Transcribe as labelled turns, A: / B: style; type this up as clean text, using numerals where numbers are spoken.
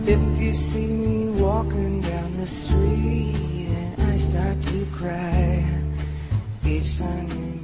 A: If you see me walking down the street and I start to cry each time you